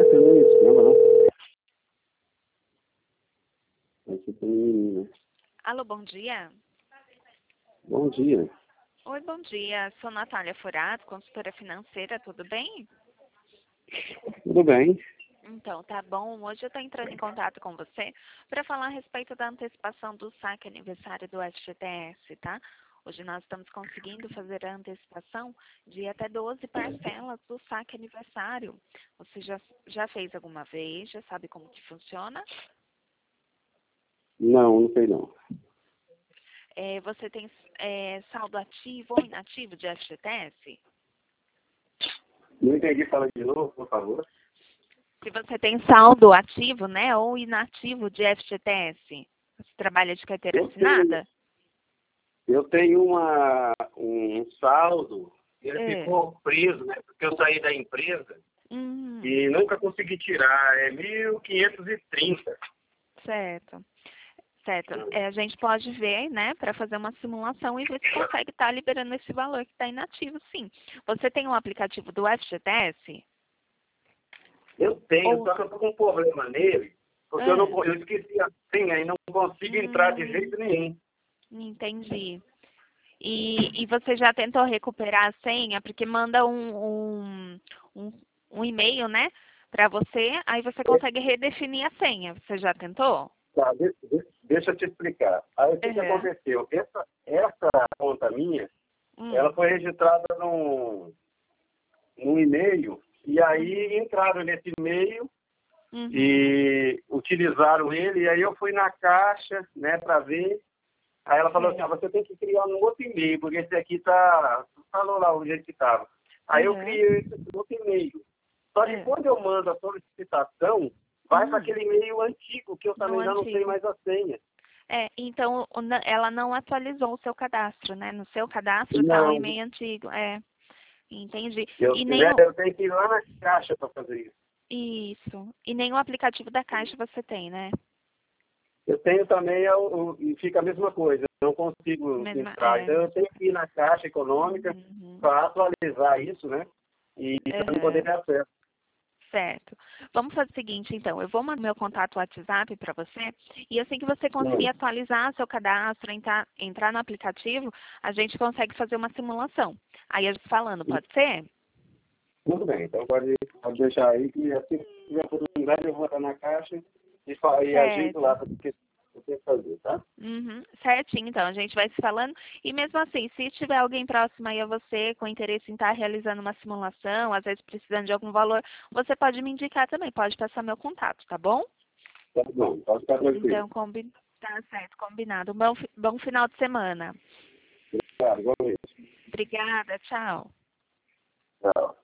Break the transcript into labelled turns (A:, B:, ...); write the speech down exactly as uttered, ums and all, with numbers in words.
A: certo, não é isso, não, não. Aqui tem menina.
B: Alô, bom dia.
A: Bom dia.
B: Oi, bom dia. Sou Natália Furato, consultora financeira, tudo bem?
A: Tudo bem?
B: Então, tá bom. Hoje eu estou entrando em contato com você para falar a respeito da antecipação do saque aniversário do F G T S, tá? Hoje nós estamos conseguindo fazer a antecipação de até doze parcelas do saque aniversário. Você já, já fez alguma vez? Já sabe como que funciona?
A: Não, não sei não.
B: É, você tem é, saldo ativo ou inativo de F G T S?
A: Não entendi, fala de novo, por favor.
B: Se você tem saldo ativo, né, ou inativo de F G T S, você trabalha de carteira
A: Eu
B: assinada?
A: tenho, eu tenho uma, um saldo, ele
B: É.
A: ficou preso, né? Porque eu saí da empresa
B: Hum,
A: e nunca consegui tirar. É mil quinhentos e trinta.
B: certo. Certo. É, a gente pode ver, né, para fazer uma simulação e ver se consegue estar liberando esse valor que está inativo, sim. Você tem um aplicativo do F G T S?
A: Eu tenho,
B: Ou...
A: só que eu tô com um problema nele, porque eu,
B: É.
A: não, eu esqueci a senha e não consigo entrar de
B: Hum,
A: jeito nenhum.
B: entendi. E, e você já tentou recuperar a senha? Porque manda um, um, um, um e-mail, né, para você, aí você consegue redefinir a senha. Você já tentou?
A: Tá, de- de- deixa eu te explicar. Aí o que, que
B: Uhum.
A: aconteceu? Essa, essa conta minha, ela
B: Hum.
A: foi registrada num, num e-mail, e
B: Uhum.
A: aí entraram nesse e-mail
B: Uhum.
A: e utilizaram ele, e aí eu fui na caixa, né, para ver. Aí ela falou assim, ah,
B: Certo.
A: você tem que criar um outro e-mail, porque esse aqui tá. Falou lá o jeito que estava. Aí eu
B: Uhum.
A: criei esse outro e-mail. Só que
B: É.
A: quando eu mando a solicitação, vai para
B: Hum.
A: aquele e-mail antigo, que eu
B: No
A: também já não sei
B: antigo.
A: mais a senha.
B: É, então o- na- ela não atualizou o seu cadastro, né? No seu cadastro está o
A: Não,
B: e-mail antigo. É, entendi.
A: eu,
B: E nem
A: tiver,
B: o,
A: eu tenho que ir lá na caixa para fazer isso.
B: isso. E nem o aplicativo da Caixa você tem, né?
A: Eu tenho também, eu, eu- e fica a mesma coisa, eu não consigo
B: Mesma,
A: entrar.
B: é,
A: Então eu tenho que ir na Caixa Econômica
B: uhum.
A: para atualizar isso, né? E para poder
B: Uhum.
A: ter acesso.
B: Certo. Vamos fazer o seguinte, então. Eu vou mandar meu contato WhatsApp para você e assim que você conseguir
A: Hum,
B: atualizar seu cadastro, entrar, entrar no aplicativo, a gente consegue fazer uma simulação. Aí a gente falando, pode ser?
A: Tudo bem, então pode, pode deixar aí que assim que tiver oportunidade eu vou estar na Caixa e, fa- e ajeito
B: Certo.
A: lá para o que eu tenho que fazer, tá?
B: Uhum, certinho, então, a gente vai se falando. E mesmo assim, se tiver alguém próximo aí a você com interesse em estar realizando uma simulação, às vezes precisando de algum valor, você pode me indicar também, pode passar meu contato, tá bom?
A: Tá bom, pode ficar tranquilo.
B: Então, combi... tá certo, combinado. Um bom, fi- bom final de semana.
A: Tá, igualmente.
B: Obrigada, tchau.
A: Tchau.